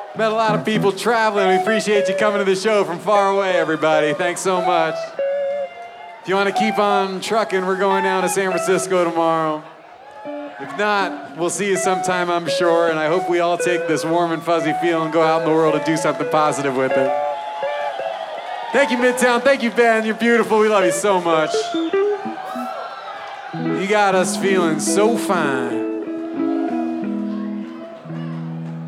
Met a lot of people traveling. We appreciate you coming to the show from far away, everybody. Thanks so much. If you want to keep on trucking, we're going down to San Francisco tomorrow. If not, we'll see you sometime, I'm sure, and I hope we all take this warm and fuzzy feeling and go out in the world and do something positive with it. Thank you, Midtown. Thank you, Ben. You're beautiful. We love you so much. You got us feeling so fine.